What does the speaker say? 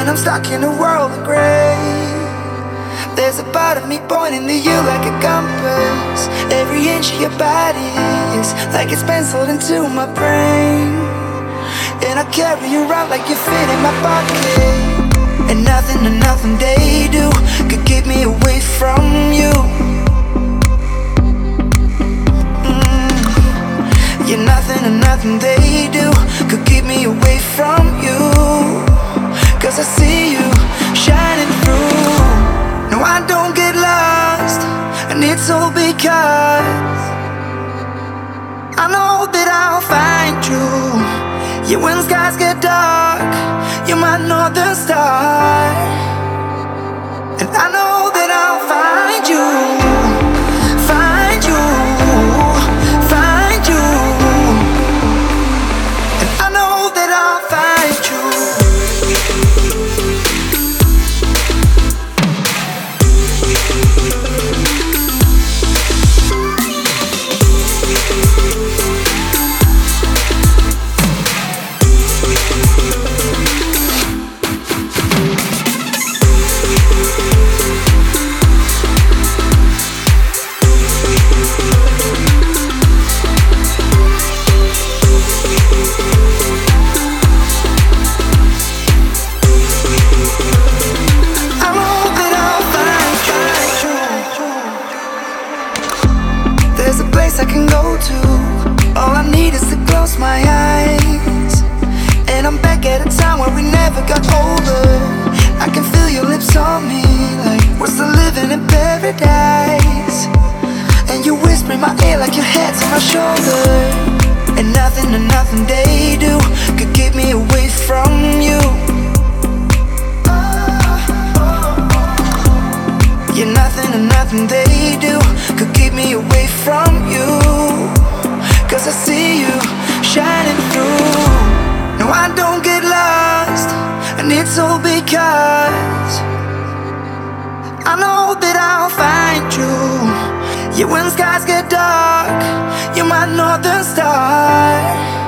I'm stuck in a world of gray. There's a part of me pointing to you like a compass. Every inch of your body is like it's penciled into my brain. And I carry you around like you fit in my pocket. And nothing they do could keep me away from you. Yeah, nothing they do could keep me away from you. 'Cause I see you shining through. No, I don't get lost, and it's all because I know that I'll find you. Yeah, when skies get dark, you're my northern star. And I know that I'll find you. Find you, find you. And I know that I'll find you. There's a place I can go to. All I need is to close my eyes, and I'm back at a time where we never got older. I can feel your lips on me like we're still living in paradise. And you whisper in my ear like your head's on my shoulder. And nothing they do could keep me away from you. Yeah, nothing they do could keep me away from you. 'Cause I see you shining through. No, I don't get lost, and it's all because I know that I'll find you. Yeah, when skies get dark, you're my northern star.